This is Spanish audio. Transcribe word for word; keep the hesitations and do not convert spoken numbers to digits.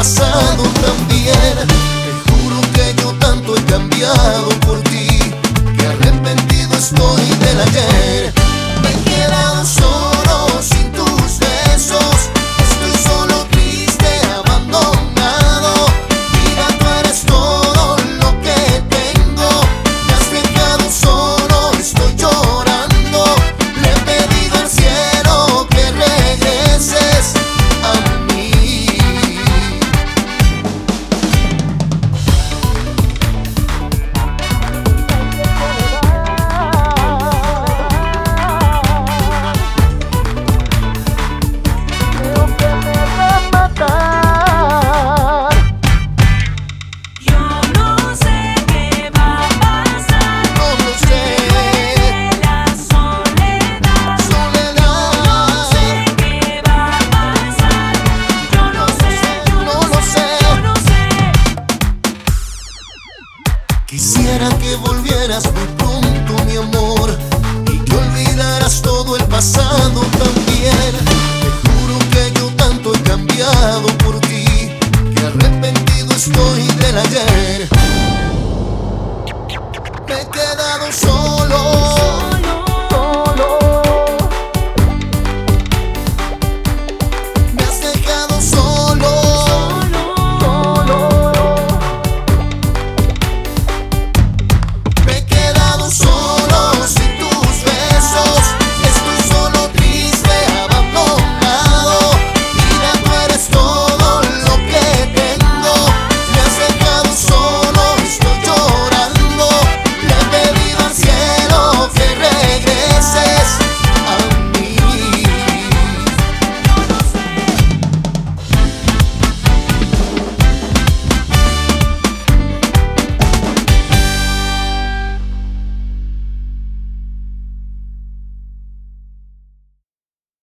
pasado también. Te juro que yo tanto he cambiado por ti, que arrepentido estoy del ayer. Me he quedado solo sin tus besos, estoy solo, triste, abandonado. Vida, tú eres todo lo que tengo. Me has dejado solo, estoy llorando. Le he pedido al cielo que regreses a mí. Quisiera que volvieras, mi